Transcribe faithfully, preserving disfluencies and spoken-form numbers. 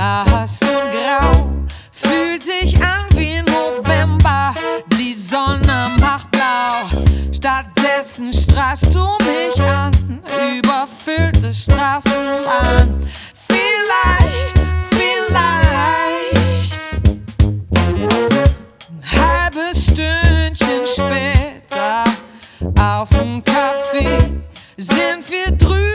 blass und grau, fühlt sich an wie November, die Sonne macht blau. Stattdessen strahlst du mich an, überfüllte Straßenbahn. Vielleicht, vielleicht ein halbes Stündchen später auf dem Café sind wir drüben